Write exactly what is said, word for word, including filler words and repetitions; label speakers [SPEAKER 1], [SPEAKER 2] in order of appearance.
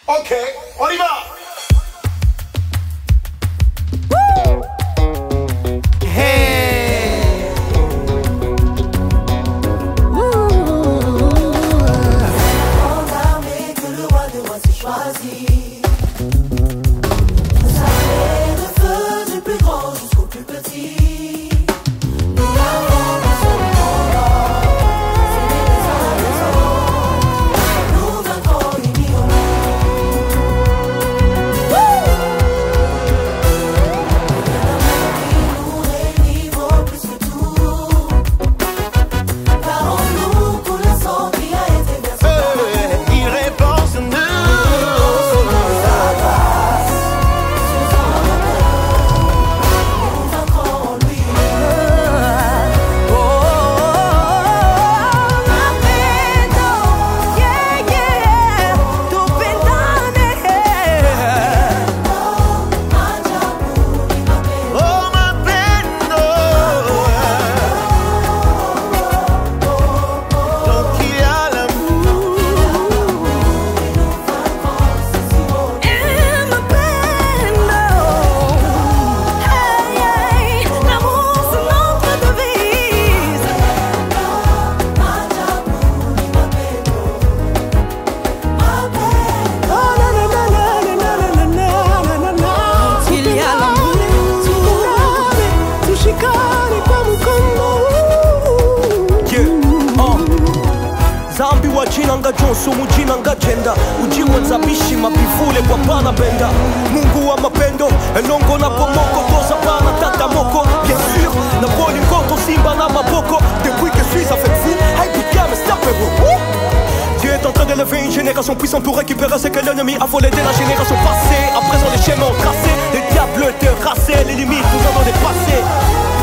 [SPEAKER 1] Ok, on y va.
[SPEAKER 2] Jinanga Jonso mujinanga jenda ujiwa zabishima bivule kwa pana benda Mungu wa mapendo elongo na pomoko kosa pana tata moko bien sûr na poli ngoto simba na maboko depuis que je suis avec vous I became a stepper. Dieu est en train d'élever une génération puissante pour récupérer ce que l'ennemi a volé de la génération passée. À présent les schémas ont tracé, les diables étaient racés, les limites nous avons dépassé.